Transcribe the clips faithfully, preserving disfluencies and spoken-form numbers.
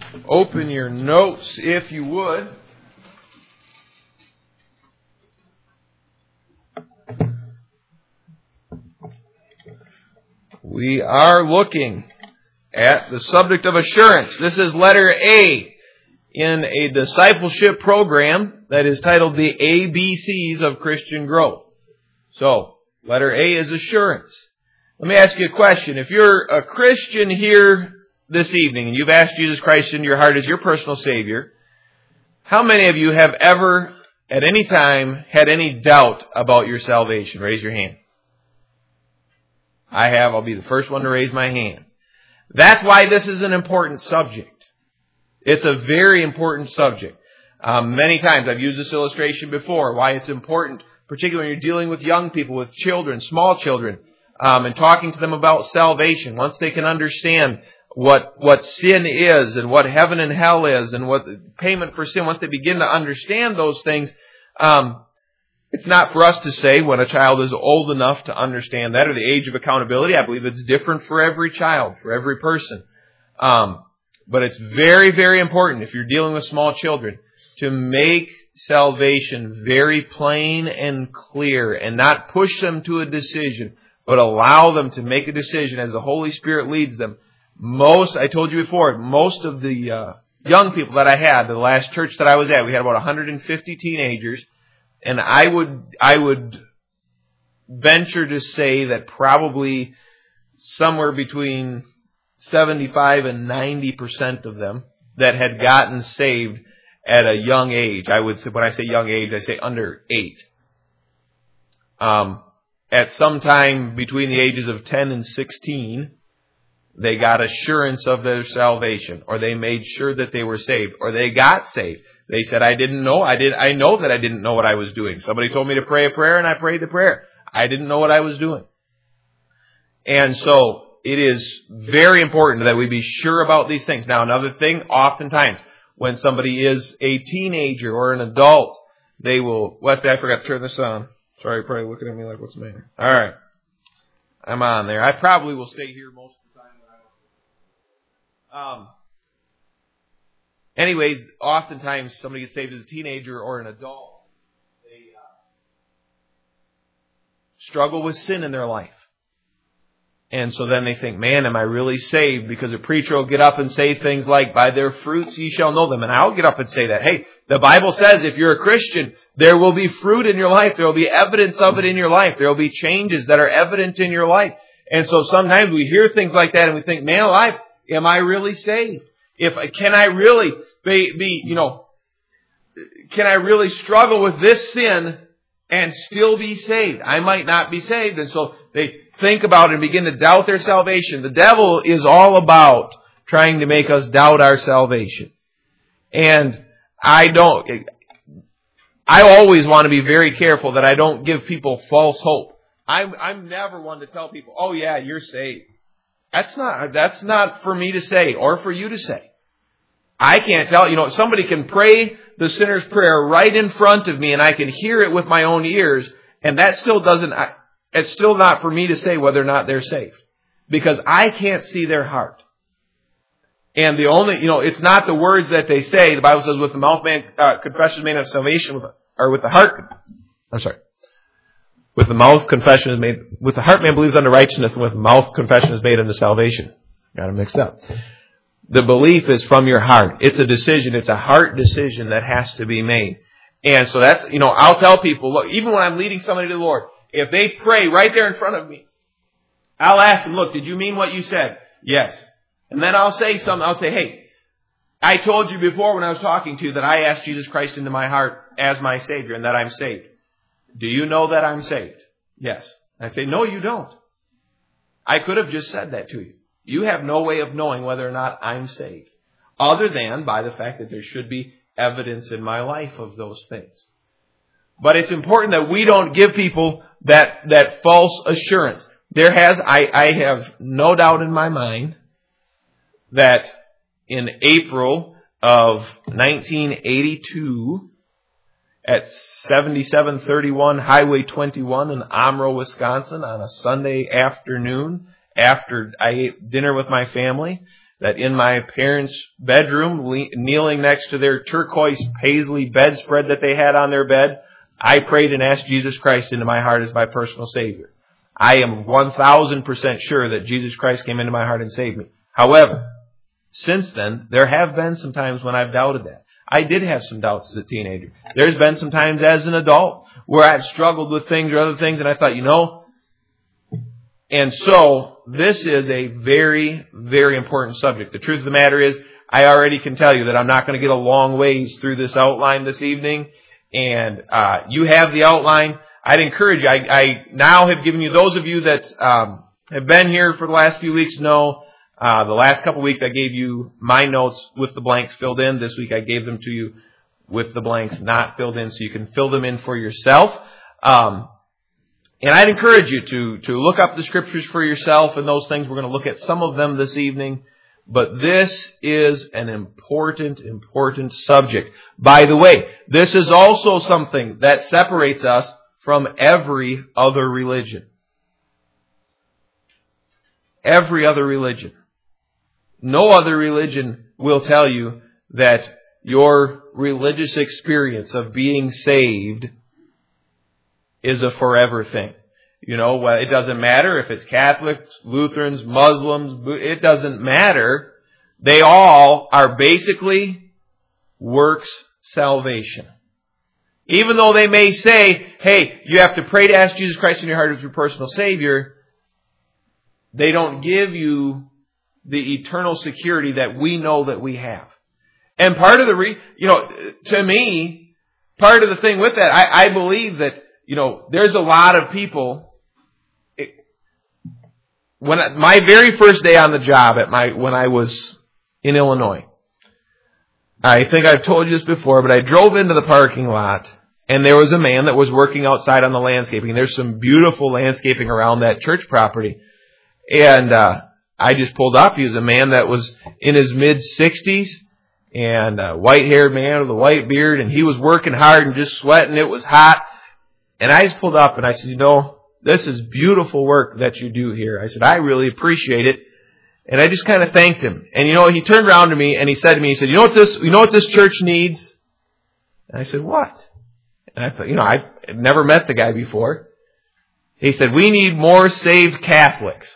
Open your notes, if you would. We are looking at the subject of assurance. This is letter A in a discipleship program that is titled the A B Cs of Christian Growth. So, letter A is assurance. Let me ask you a question. If you're a Christian here this evening and you've asked Jesus Christ into your heart as your personal Savior, how many of you have ever, at any time, had any doubt about your salvation? Raise your hand. I have. I'll be the first one to raise my hand. That's why this is an important subject. It's a very important subject. Um, many times I've used this illustration before, why it's important, particularly when you're dealing with young people, with children, small children, um, and talking to them about salvation. Once they can understand what what sin is and what heaven and hell is and what the payment for sin, once they begin to understand those things, um, it's not for us to say when a child is old enough to understand that, or the age of accountability. I believe it's different for every child, for every person. Um, but it's very, very important if you're dealing with small children to make salvation very plain and clear and not push them to a decision, but allow them to make a decision as the Holy Spirit leads them. Most, I told you before, most of the uh, young people that I had, the last church that I was at, we had about one hundred fifty teenagers. And I would I would venture to say that probably somewhere between seventy-five and ninety percent of them that had gotten saved at a young age. I would say, when I say young age, I say under eight. Um, at some time between the ages of ten and sixteen, they got assurance of their salvation, or they made sure that they were saved, or they got saved. They said, I didn't know. I did. I know that I didn't know what I was doing. Somebody told me to pray a prayer, and I prayed the prayer. I didn't know what I was doing. And so it is very important that we be sure about these things. Now, another thing, oftentimes, when somebody is a teenager or an adult, they will... Wesley, I forgot to turn this on. Sorry, you're probably looking at me like, what's the matter? All right. I'm on there. I probably will stay here most of the time. When I don't. Um... Anyways, oftentimes somebody gets saved as a teenager or an adult. They uh, struggle with sin in their life. And so then they think, man, am I really saved? Because a preacher will get up and say things like, by their fruits ye shall know them. And I'll get up and say that. Hey, the Bible says if you're a Christian, there will be fruit in your life. There will be evidence of it in your life. There will be changes that are evident in your life. And so sometimes we hear things like that and we think, man alive, am I really saved? If can I really be, be, you know, can I really struggle with this sin and still be saved? I might not be saved. And so they think about it and begin to doubt their salvation. The devil is all about trying to make us doubt our salvation. And I don't, I always want to be very careful that I don't give people false hope. I'm, I'm never one to tell people, oh yeah, you're saved. That's not, that's not for me to say or for you to say. I can't tell, you know, somebody can pray the sinner's prayer right in front of me and I can hear it with my own ears, and that still doesn't, it's still not for me to say whether or not they're saved. Because I can't see their heart. And the only, you know, it's not the words that they say. The Bible says with the mouth man, uh, confession is made of salvation, with, or with the heart, I'm sorry. With the mouth, confession is made, with the heart man believes unto righteousness, and with the mouth, confession is made unto salvation. Got them mixed up. The belief is from your heart. It's a decision. It's a heart decision that has to be made. And so that's, you know, I'll tell people, look, even when I'm leading somebody to the Lord, if they pray right there in front of me, I'll ask them, look, did you mean what you said? Yes. And then I'll say something, I'll say, hey, I told you before when I was talking to you that I asked Jesus Christ into my heart as my Savior and that I'm saved. Do you know that I'm saved? Yes. I say, no, you don't. I could have just said that to you. You have no way of knowing whether or not I'm saved, other than by the fact that there should be evidence in my life of those things. But it's important that we don't give people that, that false assurance. There has, I, I have no doubt in my mind that in April of nineteen eighty-two, at seventy-seven thirty-one Highway twenty-one in Omro, Wisconsin, on a Sunday afternoon, after I ate dinner with my family, that in my parents' bedroom, le- kneeling next to their turquoise paisley bedspread that they had on their bed, I prayed and asked Jesus Christ into my heart as my personal Savior. I am one thousand percent sure that Jesus Christ came into my heart and saved me. However, since then, there have been some times when I've doubted that. I did have some doubts as a teenager. There's been some times as an adult where I've struggled with things or other things, and I thought, you know, and so this is a very, very important subject. The truth of the matter is, I already can tell you that I'm not going to get a long ways through this outline this evening, and uh, you have the outline. I'd encourage you. I, I now have given you, those of you that um, have been here for the last few weeks know, uh, the last couple of weeks I gave you my notes with the blanks filled in. This week I gave them to you with the blanks not filled in, so you can fill them in for yourself. Um, and I'd encourage you to, to look up the scriptures for yourself and those things. We're going to look at some of them this evening. But this is an important, important subject. By the way, this is also something that separates us from every other religion. Every other religion. No other religion will tell you that your religious experience of being saved is a forever thing. You know, well, it doesn't matter if it's Catholics, Lutherans, Muslims, it doesn't matter. They all are basically works salvation. Even though they may say, hey, you have to pray to ask Jesus Christ in your heart as your personal Savior, they don't give you the eternal security that we know that we have. And part of the, re, you know, to me, part of the thing with that, I, I believe that, you know, there's a lot of people. It, when I, my very first day on the job at my when I was in Illinois, I think I've told you this before, but I drove into the parking lot and there was a man that was working outside on the landscaping. There's some beautiful landscaping around that church property, and uh, I just pulled up. He was a man that was in his mid sixties and a white-haired man with a white beard, and he was working hard and just sweating. It was hot. And I just pulled up and I said, you know, this is beautiful work that you do here. I said, I really appreciate it. And I just kind of thanked him. And you know, he turned around to me and he said to me, he said, you know what this, you know what this church needs? And I said, what? And I thought, you know, I'd never met the guy before. He said, we need more saved Catholics.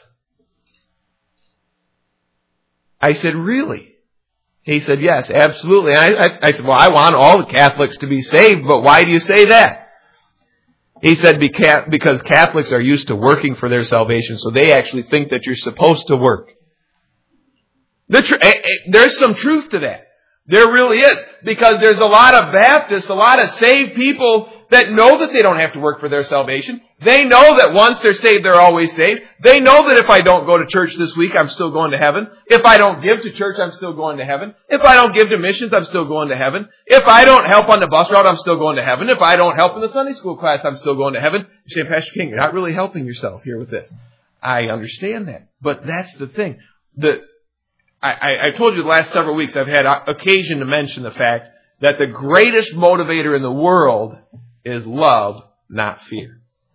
I said, really? He said, yes, absolutely. And I, I, I said, well, I want all the Catholics to be saved, but why do you say that? He said, because Catholics are used to working for their salvation, so they actually think that you're supposed to work. The tr- there's some truth to that. There really is. Because there's a lot of Baptists, a lot of saved people that know that they don't have to work for their salvation. They know that once they're saved, they're always saved. They know that if I don't go to church this week, I'm still going to heaven. If I don't give to church, I'm still going to heaven. If I don't give to missions, I'm still going to heaven. If I don't help on the bus route, I'm still going to heaven. If I don't help in the Sunday school class, I'm still going to heaven. You say, Pastor King, you're not really helping yourself here with this. I understand that. But that's the thing. The, I, I, I told you the last several weeks I've had occasion to mention the fact that the greatest motivator in the world is love, not fear.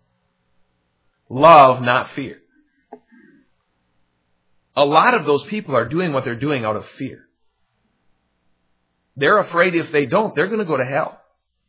Love, not fear. A lot of those people are doing what they're doing out of fear. They're afraid if they don't, they're going to go to hell.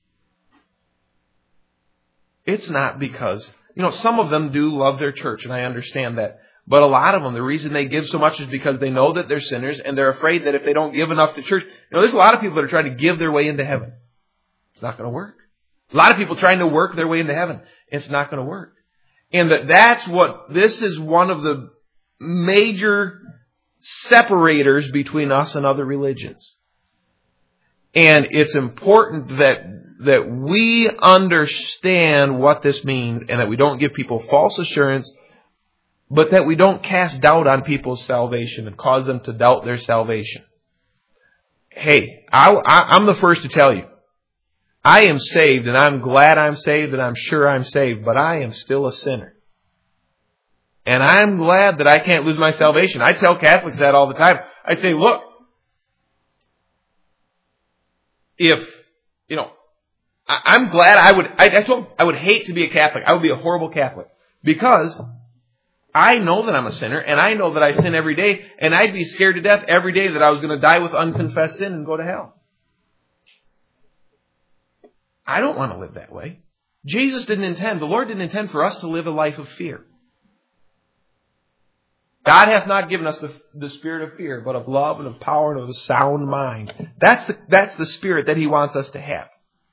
It's not because, you know, some of them do love their church, and I understand that. But a lot of them, the reason they give so much is because they know that they're sinners, and they're afraid that if they don't give enough to church, you know, there's a lot of people that are trying to give their way into heaven. It's not going to work. A lot of people trying to work their way into heaven. It's not going to work. And that that's what, this is one of the major separators between us and other religions. And it's important that, that we understand what this means and that we don't give people false assurance, but that we don't cast doubt on people's salvation and cause them to doubt their salvation. Hey, I, I, I'm the first to tell you, I am saved, and I'm glad I'm saved, and I'm sure I'm saved, but I am still a sinner. And I'm glad that I can't lose my salvation. I tell Catholics that all the time. I say, look, if, you know, I, I'm glad I would, I, I told, I would hate to be a Catholic. I would be a horrible Catholic. Because I know that I'm a sinner, and I know that I sin every day, and I'd be scared to death every day that I was going to die with unconfessed sin and go to hell. I don't want to live that way. Jesus didn't intend, the Lord didn't intend for us to live a life of fear. God hath not given us the, the spirit of fear, but of love and of power and of a sound mind. That's the, that's the spirit that He wants us to have.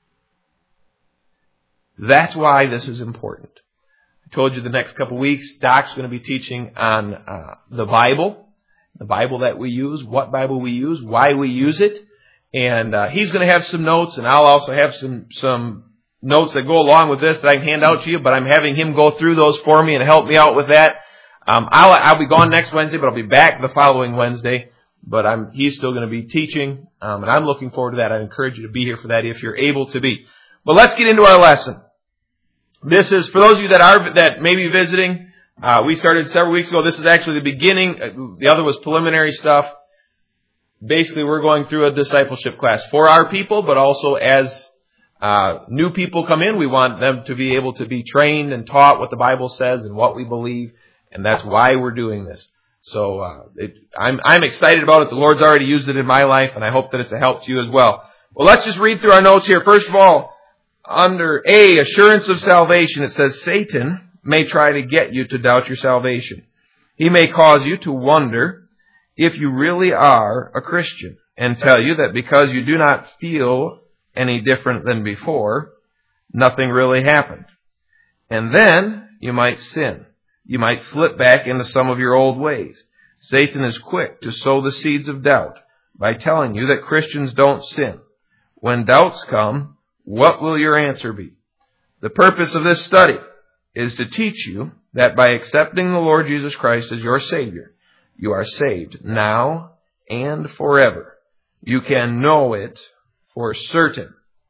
That's why this is important. I told you the next couple of weeks, Doc's going to be teaching on uh, the Bible, the Bible that we use, what Bible we use, why we use it. And uh, he's going to have some notes, and I'll also have some, some notes that go along with this that I can hand out to you, but I'm having him go through those for me and help me out with that. Um, I'll, I'll be gone next Wednesday, but I'll be back the following Wednesday. But I'm, he's still going to be teaching, um, and I'm looking forward to that. I encourage you to be here for that if you're able to be. But let's get into our lesson. This is, for those of you that are, that may be visiting, uh, we started several weeks ago. This is actually the beginning. The other was preliminary stuff. Basically, we're going through a discipleship class for our people, but also as uh, new people come in, we want them to be able to be trained and taught what the Bible says and what we believe. And that's why we're doing this. So uh, it, I'm, I'm excited about it. The Lord's already used it in my life, and I hope that it's a help to you as well. Well, let's just read through our notes here. First of all, under A, assurance of salvation, it says Satan may try to get you to doubt your salvation. He may cause you to wonder if you really are a Christian and tell you that because you do not feel any different than before, nothing really happened. And then you might sin. You might slip back into some of your old ways. Satan is quick to sow the seeds of doubt by telling you that Christians don't sin. When doubts come, what will your answer be? The purpose of this study is to teach you that by accepting the Lord Jesus Christ as your Savior, you are saved now and forever. You can know it for certain.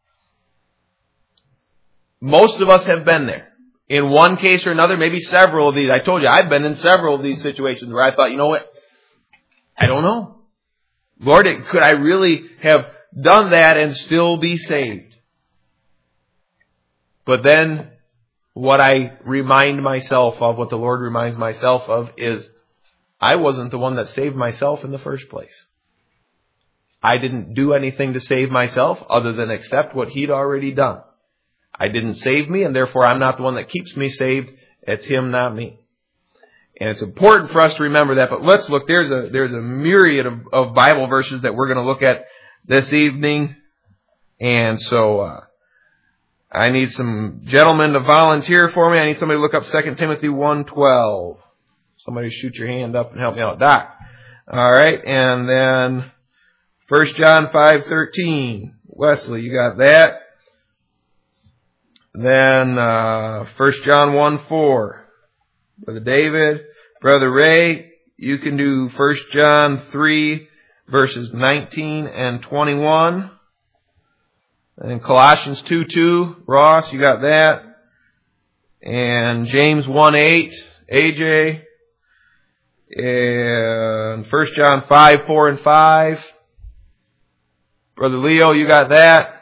Most of us have been there. In one case or another, maybe several of these. I told you, I've been in several of these situations where I thought, you know what? I don't know. Lord, could I really have done that and still be saved? But then what I remind myself of, what the Lord reminds myself of, is I wasn't the one that saved myself in the first place. I didn't do anything to save myself other than accept what He'd already done. I didn't save me, and therefore I'm not the one that keeps me saved. It's Him, not me. And it's important for us to remember that. But let's look. There's a there's a myriad of, of Bible verses that we're going to look at this evening. And so uh, I need some gentlemen to volunteer for me. I need somebody to look up Second Timothy one twelve. Somebody shoot your hand up and help me out. Doc. All right. And then First John five thirteen. Wesley, you got that? Then uh, First John one four. Brother David. Brother Ray, you can do First John three, verses nineteen and twenty-one. And Colossians two two. Ross, you got that? And James one eight. A J. And First John five four and five. Brother Leo, you got that?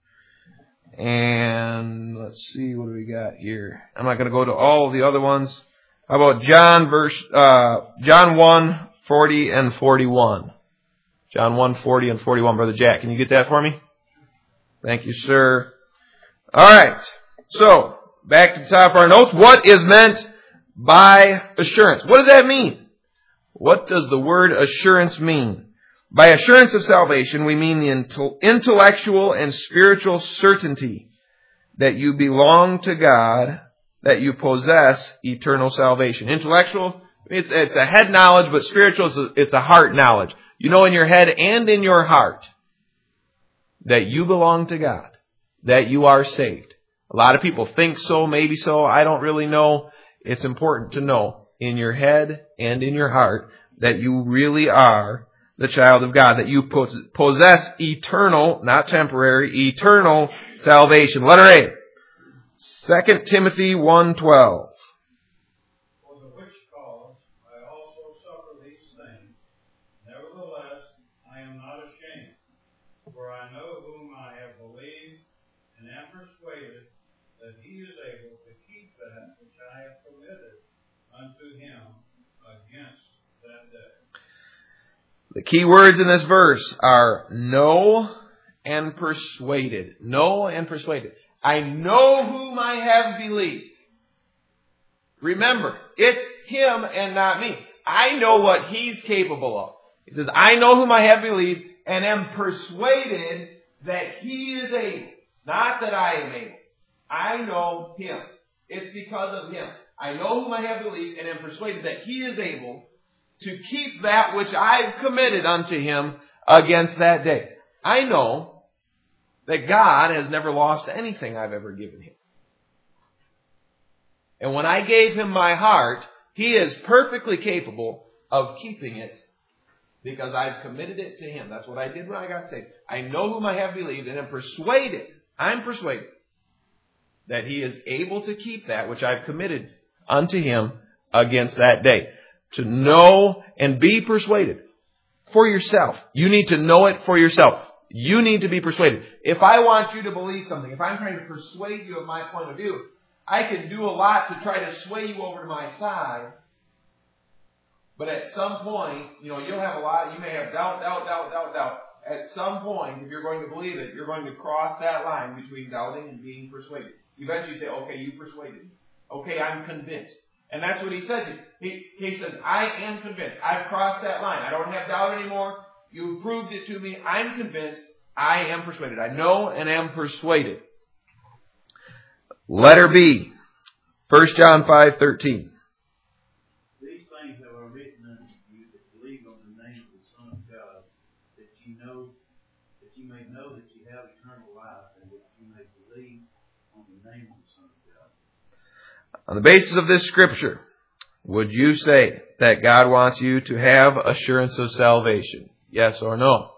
And let's see, what do we got here? I'm not going to go to all of the other ones. How about John verse uh, John one forty and forty-one? John one forty and forty-one. Brother Jack, can you get that for me? Thank you, sir. All right. So back to the top of our notes. What is meant by assurance? What does that mean? What does the word assurance mean? By assurance of salvation, we mean the intellectual and spiritual certainty that you belong to God, that you possess eternal salvation. Intellectual, it's, it's a head knowledge, but spiritual, is a, it's a heart knowledge. You know in your head and in your heart that you belong to God, that you are saved. A lot of people think so, maybe so, I don't really know. It's important to know in your head and in your heart that you really are the child of God, that you possess eternal, not temporary, eternal salvation. Letter A, Second Timothy one twelve. For the which cause I also suffer these things. Nevertheless, I am not ashamed, for I know whom I have believed, and am persuaded that He is able to keep that which I have committed unto him against that day. The key words in this verse are know and persuaded. Know and persuaded. I know whom I have believed. Remember, it's him and not me. I know what he's capable of. He says, I know whom I have believed and am persuaded that he is able. Not that I am able. I know him. It's because of him. I know whom I have believed and am persuaded that he is able to keep that which I've committed unto him against that day. I know that God has never lost anything I've ever given him. And when I gave him my heart, he is perfectly capable of keeping it because I've committed it to him. That's what I did when I got saved. I know whom I have believed and am persuaded, I'm persuaded that he is able to keep that which I've committed unto him against that day. To know and be persuaded for yourself. You need to know it for yourself. You need to be persuaded. If I want you to believe something, if I'm trying to persuade you of my point of view, I can do a lot to try to sway you over to my side. But at some point, you know, you'll have a lot, you may have doubt, doubt, doubt, doubt, doubt. At some point, if you're going to believe it, you're going to cross that line between doubting and being persuaded. Eventually you say, okay, you persuaded me. Okay, I'm convinced. And that's what he says. He, he says, I am convinced. I've crossed that line. I don't have doubt anymore. You've proved it to me. I'm convinced. I am persuaded. I know and am persuaded. Letter B. First John five thirteen. These things have I written unto you that believe on the name of the Son of God, that you know, that you may know that you have eternal life, and that you may believe on the name of the Son of God. On the basis of this scripture, would you say that God wants you to have assurance of salvation? Yes or no?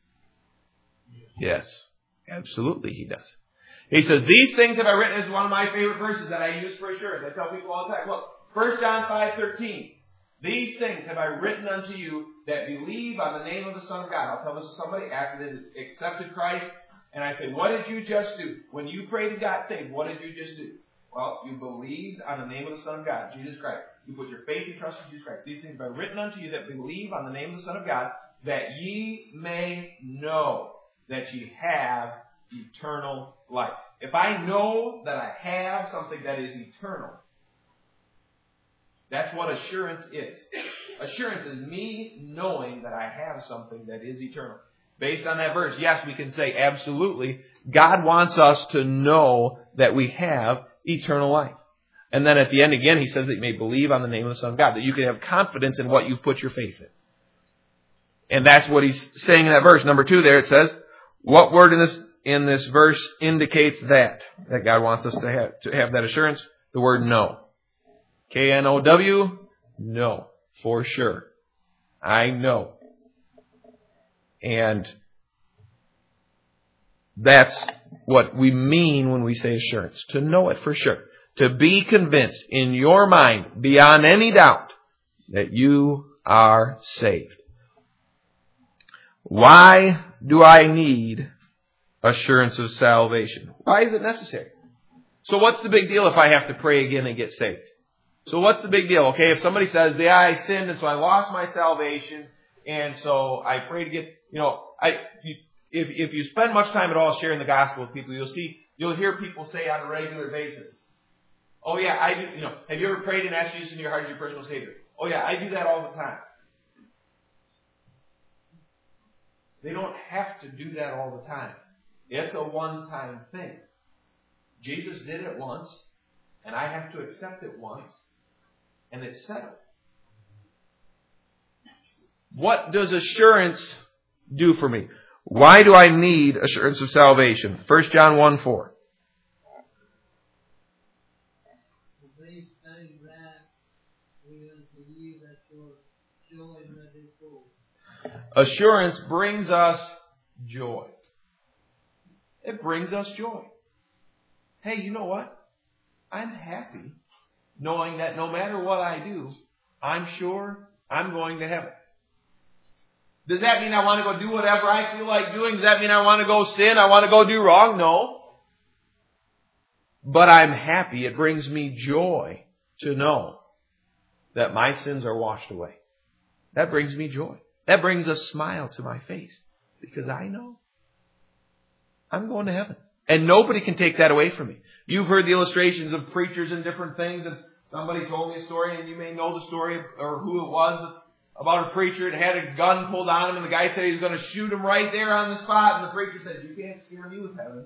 Yes. Absolutely he does. He says, these things have I written. This is one of my favorite verses that I use for assurance. I tell people all the time. Look, First John five thirteen. These things have I written unto you that believe on the name of the Son of God. I'll tell this to somebody after they accepted Christ. And I say, what did you just do? When you prayed and got saved, what did you just do? Well, you believed on the name of the Son of God, Jesus Christ. You put your faith and trust in Jesus Christ. These things have I written unto you that believe on the name of the Son of God, that ye may know that ye have eternal life. If I know that I have something that is eternal, that's what assurance is. Assurance is me knowing that I have something that is eternal. Based on that verse, yes, we can say absolutely, God wants us to know that we have eternal life. And then at the end again, he says that you may believe on the name of the Son of God, that you can have confidence in what you've put your faith in. And that's what he's saying in that verse. Number two there, it says, what word in this in this verse indicates that? That God wants us to have, to have that assurance? The word know. K N O W? No. For sure. I know. And that's what we mean when we say assurance. To know it for sure. To be convinced in your mind, beyond any doubt, that you are saved. Why do I need assurance of salvation? Why is it necessary? So what's the big deal if I have to pray again and get saved? So what's the big deal? Okay, if somebody says, yeah, I sinned and so I lost my salvation and so I pray to get, you know, I if if you spend much time at all sharing the gospel with people, you'll see, you'll hear people say on a regular basis, oh yeah, I do, you know, have you ever prayed and asked Jesus in your heart as your personal Savior? Oh yeah, I do that all the time. They don't have to do that all the time. It's a one-time thing. Jesus did it once, and I have to accept it once, and it's settled. What does assurance do for me? Why do I need assurance of salvation? First John one four. Assurance brings us joy. It brings us joy. Hey, you know what? I'm happy knowing that no matter what I do, I'm sure I'm going to heaven. Does that mean I want to go do whatever I feel like doing? Does that mean I want to go sin? I want to go do wrong? No. But I'm happy. It brings me joy to know that my sins are washed away. That brings me joy. That brings a smile to my face because I know I'm going to heaven. And nobody can take that away from me. You've heard the illustrations of preachers and different things, and somebody told me a story, and you may know the story or who it was. It's about a preacher that had a gun pulled on him, and the guy said he was going to shoot him right there on the spot, and the preacher said, "You can't scare me with heaven."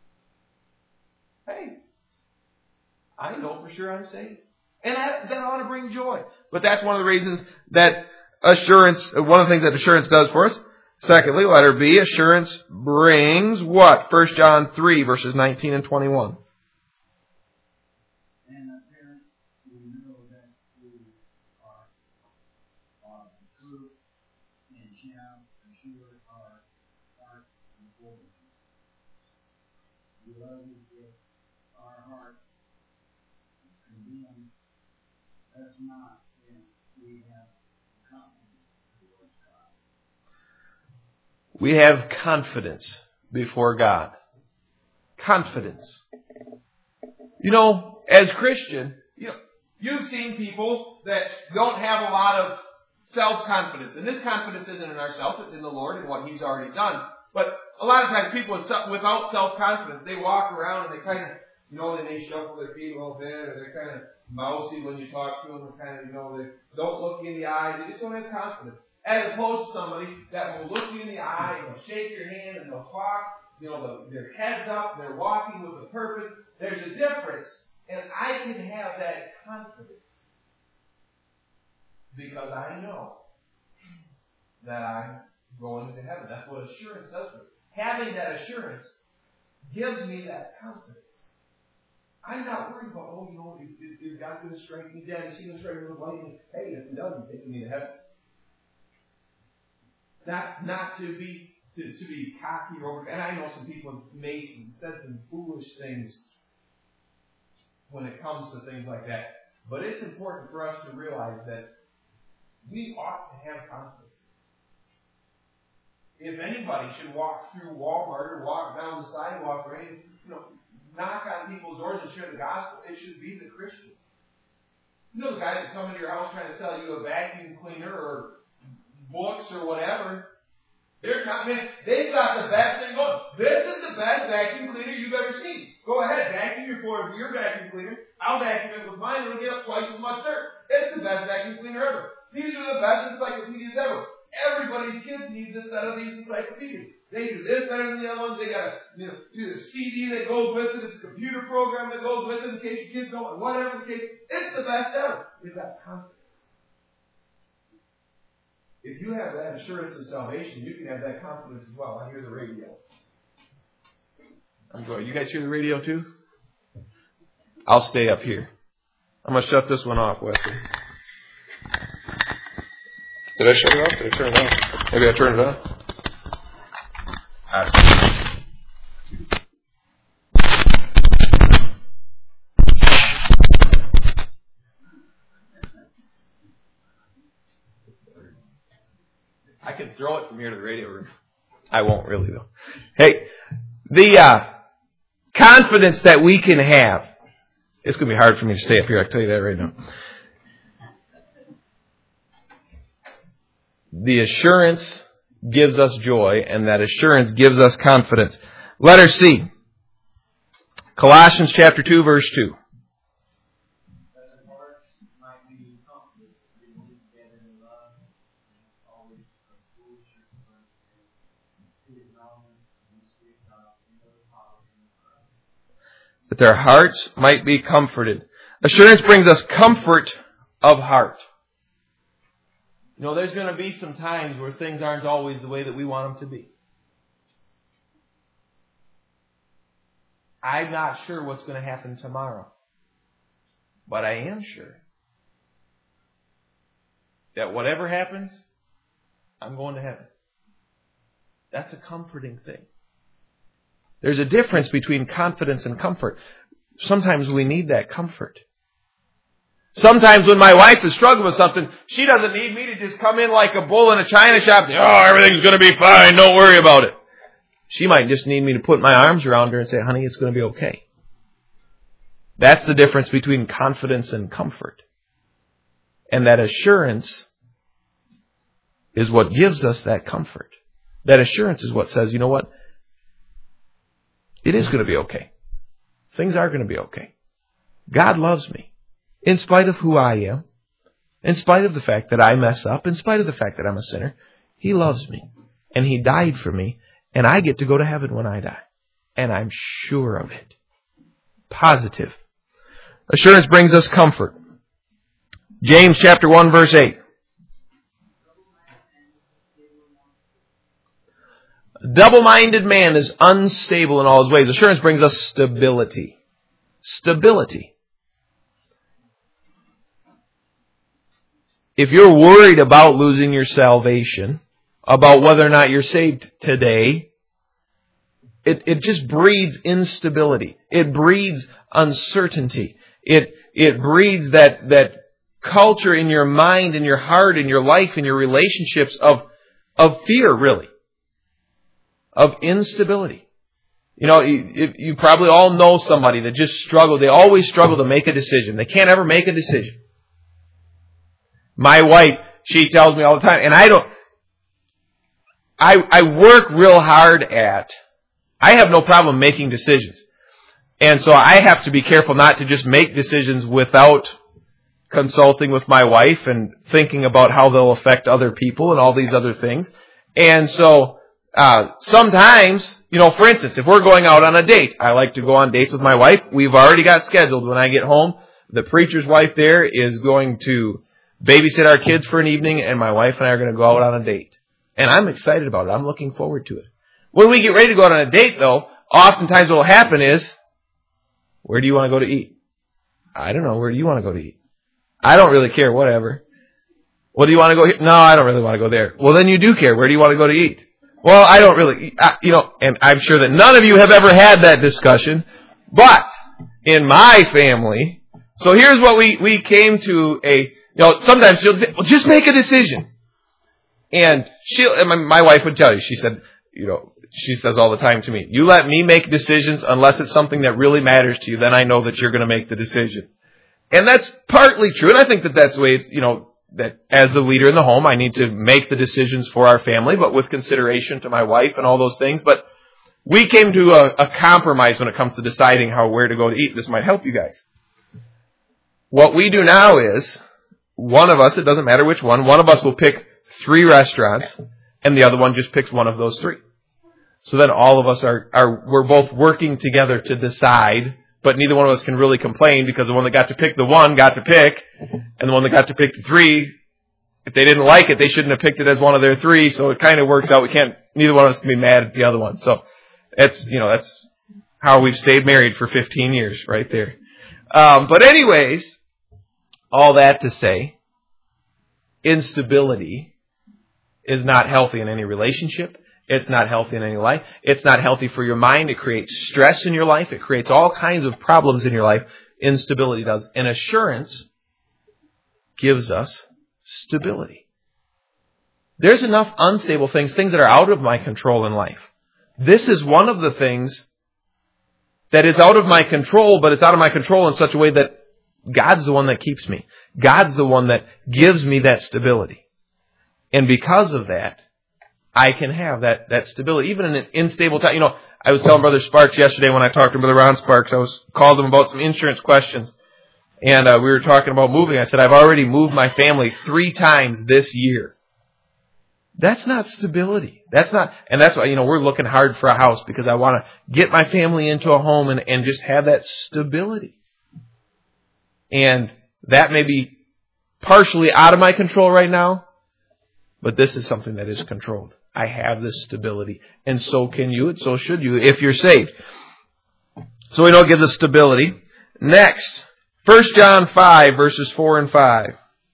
Hey, I know for sure I'm saved. And that, that ought to bring joy. But that's one of the reasons that assurance, one of the things that assurance does for us. Secondly, letter B, assurance brings what? First John three, verses nineteen and twenty-one. And apparently we know that we are of the truth and shall assure our heart before you. We love you with our heart condemned. That's not if we have confidence towards God. We have confidence before God. Confidence. You know, as Christian, you know, you've seen people that don't have a lot of self-confidence. And this confidence isn't in ourselves, it's in the Lord and what He's already done. But a lot of times people without self-confidence, they walk around and they kind of, you know, they may shuffle their feet a little bit, or they're kind of mousy when you talk to them, and kind of, you know, they don't look you in the eye. They just don't have confidence. As opposed to somebody that will look you in the eye and they'll shake your hand and they'll talk, you know, their heads up, they're walking with a purpose. There's a difference, and I can have that confidence because I know that I'm going to heaven. That's what assurance does for me. Having that assurance gives me that confidence. I'm not worried about, oh, you know, is, is God going to strike me dead? Is He going to strike me with lightning? Hey, if He does, He's taking me to heaven. Not, not to be to, to be cocky or over. And I know some people have made some, said some foolish things when it comes to things like that. But it's important for us to realize that we ought to have confidence. If anybody should walk through Walmart or walk down the sidewalk or anything, you know, knock on people's doors and share the gospel, it should be the Christian. You know the guy that come into your house trying to sell you a vacuum cleaner or books or whatever. They're not, man, they've got the best thing going. This is the best vacuum cleaner you've ever seen. Go ahead, vacuum your floor with your vacuum cleaner. I'll vacuum it with mine. It'll get up twice as much dirt. It's the best vacuum cleaner ever. These are the best encyclopedias ever. Everybody's kids need this set of these encyclopedias. They do this better than the other ones. They got a, you know, either a C D that goes with it. It's a computer program that goes with it in case your kids don't, whatever the case. It's the best ever. We've got confidence. If you have that assurance of salvation, you can have that confidence as well. I hear the radio. I'm going, you guys hear the radio too? I'll stay up here. I'm going to shut this one off, Wesley. Did I shut it off? Did I turn it off? Maybe I turned it on? All right. I can throw it from here to the radio room. I won't really, though. Hey, the uh, confidence that we can have. It's going to be hard for me to stay up here, I can tell you that right now. The assurance gives us joy, and that assurance gives us confidence. Letter C. Colossians chapter two, verse two. That their hearts might be comforted. Assurance brings us comfort of heart. You know, there's going to be some times where things aren't always the way that we want them to be. I'm not sure what's going to happen tomorrow. But I am sure that whatever happens, I'm going to heaven. That's a comforting thing. There's a difference between confidence and comfort. Sometimes we need that comfort. Sometimes when my wife is struggling with something, she doesn't need me to just come in like a bull in a china shop and say, oh, everything's going to be fine, don't worry about it. She might just need me to put my arms around her and say, honey, it's going to be okay. That's the difference between confidence and comfort. And that assurance is what gives us that comfort. That assurance is what says, you know what? It is going to be okay. Things are going to be okay. God loves me. In spite of who I am, in spite of the fact that I mess up, in spite of the fact that I'm a sinner, He loves me. And He died for me. And I get to go to heaven when I die. And I'm sure of it. Positive. Assurance brings us comfort. James chapter one verse eight. Double-minded man is unstable in all his ways. Assurance brings us stability. Stability. If you're worried about losing your salvation, about whether or not you're saved today, it, it just breeds instability. It breeds uncertainty. It, it breeds that, that culture in your mind, in your heart, in your life, in your relationships of, of fear, really. Of instability. You know, you, you probably all know somebody that just struggle. They always struggle to make a decision. They can't ever make a decision. My wife, she tells me all the time, and I don't, I, I work real hard at, I have no problem making decisions. And so I have to be careful not to just make decisions without consulting with my wife and thinking about how they'll affect other people and all these other things. And so, uh, sometimes, you know, for instance, if we're going out on a date, I like to go on dates with my wife. We've already got scheduled when I get home. The preacher's wife there is going to babysit our kids for an evening, and my wife and I are going to go out on a date. And I'm excited about it. I'm looking forward to it. When we get ready to go out on a date, though, oftentimes what will happen is, where do you want to go to eat? I don't know. Where do you want to go to eat? I don't really care. Whatever. Well, do you want to go here? No, I don't really want to go there. Well, then you do care. Where do you want to go to eat? Well, I don't really, I, you know, and I'm sure that none of you have ever had that discussion. But in my family, so here's what we, we came to a, you know, sometimes she'll say, well, just make a decision. And she'll, and my, my wife would tell you, she said, you know, she says all the time to me, you let me make decisions unless it's something that really matters to you, then I know that you're going to make the decision. And that's partly true. And I think that that's the way it's, you know, that as the leader in the home, I need to make the decisions for our family, but with consideration to my wife and all those things. But we came to a, a compromise when it comes to deciding how, where to go to eat. This might help you guys. What we do now is, one of us, it doesn't matter which one, one of us will pick three restaurants, and the other one just picks one of those three. So then all of us are, are, we're both working together to decide, but neither one of us can really complain because the one that got to pick the one got to pick, and the one that got to pick the three, if they didn't like it, they shouldn't have picked it as one of their three, so it kind of works out. We can't, neither one of us can be mad at the other one. So that's, you know, that's how we've stayed married for fifteen years right there. Um, but anyways, all that to say, instability is not healthy in any relationship. It's not healthy in any life. It's not healthy for your mind. It creates stress in your life. It creates all kinds of problems in your life. Instability does. And assurance gives us stability. There's enough unstable things, things that are out of my control in life. This is one of the things that is out of my control, but it's out of my control in such a way that God's the one that keeps me. God's the one that gives me that stability. And because of that, I can have that, that stability, even in an unstable time. You know, I was telling Brother Sparks yesterday when I talked to Brother Ron Sparks, I was called him about some insurance questions. And uh, we were talking about moving. I said, I've already moved my family three times this year. That's not stability. That's not, and that's why, you know, we're looking hard for a house because I want to get my family into a home and, and just have that stability. And that may be partially out of my control right now, but this is something that is controlled. I have this stability, and so can you, and so should you if you're saved. So we know it gives us stability. Next, First John five, verses four and five.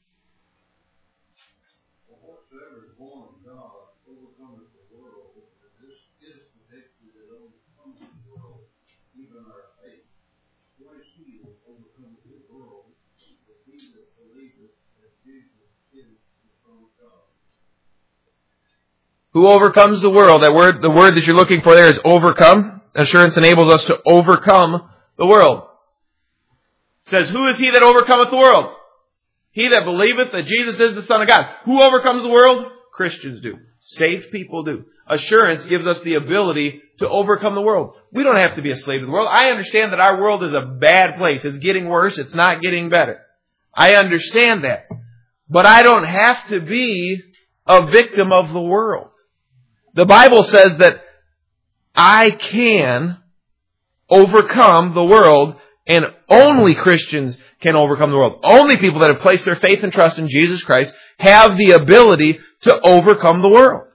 Who overcomes the world? That word, the word that you're looking for there is overcome. Assurance enables us to overcome the world. It says, who is he that overcometh the world? He that believeth that Jesus is the Son of God. Who overcomes the world? Christians do. Saved people do. Assurance gives us the ability to overcome the world. We don't have to be a slave to the world. I understand that our world is a bad place. It's getting worse. It's not getting better. I understand that. But I don't have to be a victim of the world. The Bible says that I can overcome the world, and only Christians can overcome the world. Only people that have placed their faith and trust in Jesus Christ have the ability to overcome the world.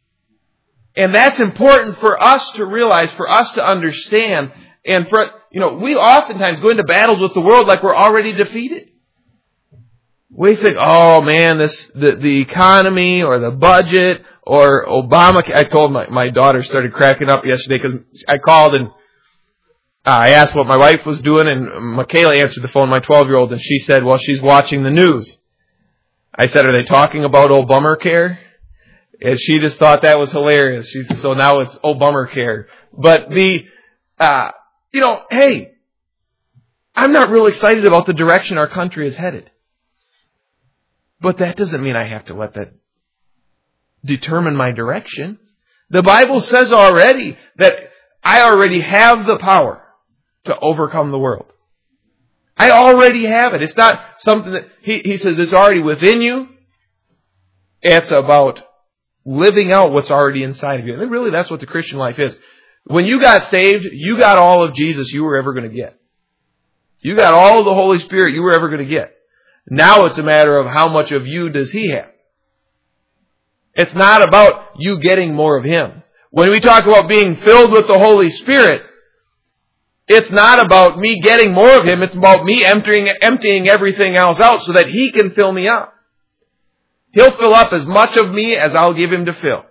And that's important for us to realize, for us to understand, and for, you know, we oftentimes go into battles with the world like we're already defeated. We think, oh man, this, the, the economy or the budget or Obama. I told my, my daughter started cracking up yesterday because I called and uh, I asked what my wife was doing, and Michaela answered the phone, my twelve-year-old, and she said, well, she's watching the news. I said, are they talking about Obamacare? And she just thought that was hilarious. She said, so now it's Obamacare. But the, uh, you know, hey, I'm not real excited about the direction our country is headed. But that doesn't mean I have to let that determine my direction. The Bible says already that I already have the power to overcome the world. I already have it. It's not something that, he, he says it's already within you. It's about living out what's already inside of you. And really that's what the Christian life is. When you got saved, you got all of Jesus you were ever going to get. You got all of the Holy Spirit you were ever going to get. Now it's a matter of how much of you does He have. It's not about you getting more of Him. When we talk about being filled with the Holy Spirit, it's not about me getting more of Him. It's about me emptying, emptying everything else out so that He can fill me up. He'll fill up as much of me as I'll give Him to fill.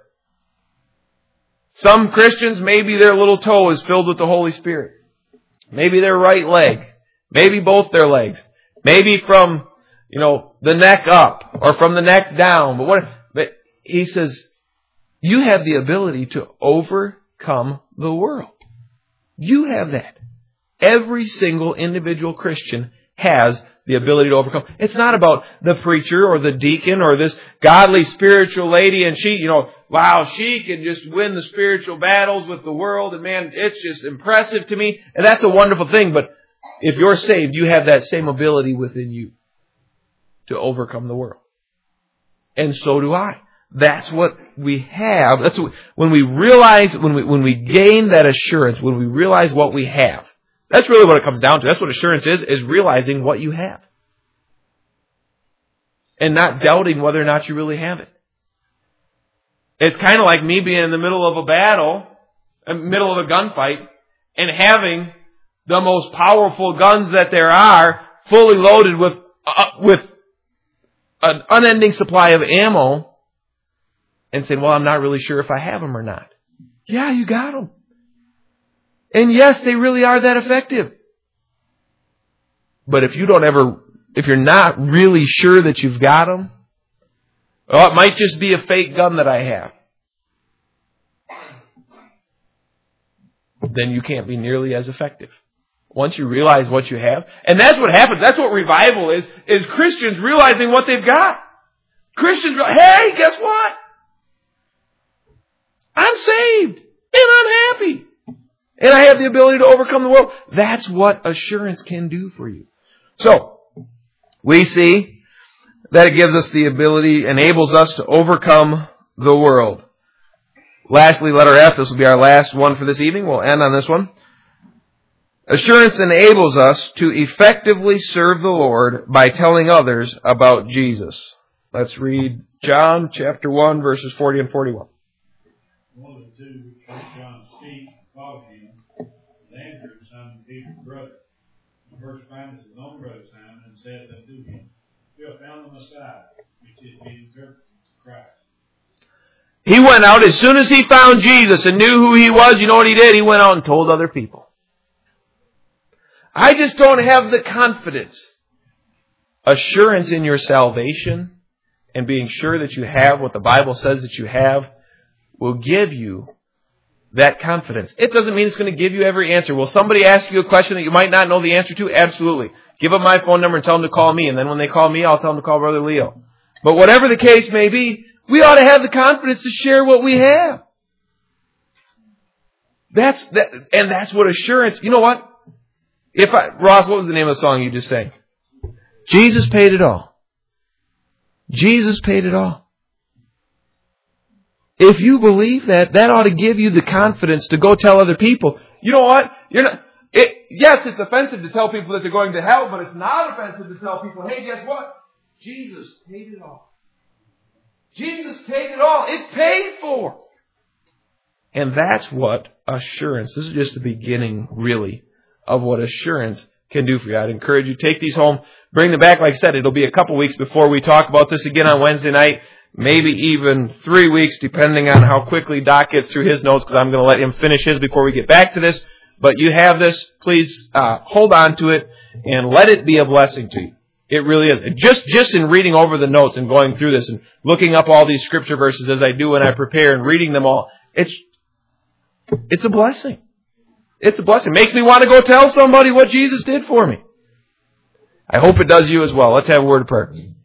Some Christians, maybe their little toe is filled with the Holy Spirit. Maybe their right leg. Maybe both their legs. Maybe from, you know, the neck up or from the neck down. But what, but he says, you have the ability to overcome the world. You have that. Every single individual Christian has the ability to overcome. It's not about the preacher or the deacon or this godly spiritual lady and she, you know, wow, she can just win the spiritual battles with the world and man, it's just impressive to me. And that's a wonderful thing. But if you're saved, you have that same ability within you to overcome the world. And so do I. That's what we have. That's what, when we realize, when we, when we gain that assurance, when we realize what we have, that's really what it comes down to. That's what assurance is, is realizing what you have. And not doubting whether or not you really have it. It's kind of like me being in the middle of a battle, in the middle of a gunfight, and having the most powerful guns that there are, fully loaded with, uh, with an unending supply of ammo, and saying, well, I'm not really sure if I have them or not. Yeah, you got them. And yes, they really are that effective. But if you don't ever, if you're not really sure that you've got them, well, it might just be a fake gun that I have. Then you can't be nearly as effective. Once you realize what you have. And that's what happens. That's what revival is, is Christians realizing what they've got. Christians, hey, guess what? I'm saved. And I'm happy. And I have the ability to overcome the world. That's what assurance can do for you. So, we see that it gives us the ability, enables us to overcome the world. Lastly, letter F. This will be our last one for this evening. We'll end on this one. Assurance enables us to effectively serve the Lord by telling others about Jesus. Let's read John chapter one, verses forty and forty-one. One of the two took John's feet and followed him, and Andrew, son of Peter's brother. The first found his own brother Simon, and said unto him, You have found the Messiah, which is being interpreted Christ. He went out as soon as he found Jesus and knew who He was. You know what he did? He went out and told other people. I just don't have the confidence. Assurance in your salvation and being sure that you have what the Bible says that you have will give you that confidence. It doesn't mean it's going to give you every answer. Will somebody ask you a question that you might not know the answer to? Absolutely. Give them my phone number and tell them to call me. And then when they call me, I'll tell them to call Brother Leo. But whatever the case may be, we ought to have the confidence to share what we have. That's that, and that's what assurance. You know what? If I, Ross, what was the name of the song you just sang? Jesus paid it all. Jesus paid it all. If you believe that, that ought to give you the confidence to go tell other people. You know what? You're not. It, yes, it's offensive to tell people that they're going to hell, but it's not offensive to tell people, hey, guess what? Jesus paid it all. Jesus paid it all. It's paid for. And that's what assurance. This is just the beginning, really, of what assurance can do for you. I'd encourage you to take these home, bring them back. Like I said, it'll be a couple weeks before we talk about this again on Wednesday night. Maybe even three weeks, depending on how quickly Doc gets through his notes, because I'm going to let him finish his before we get back to this. But you have this. Please uh, hold on to it and let it be a blessing to you. It really is. Just, just in reading over the notes and going through this and looking up all these scripture verses as I do when I prepare and reading them all, it's it's a blessing. It's a blessing. It makes me want to go tell somebody what Jesus did for me. I hope it does you as well. Let's have a word of prayer.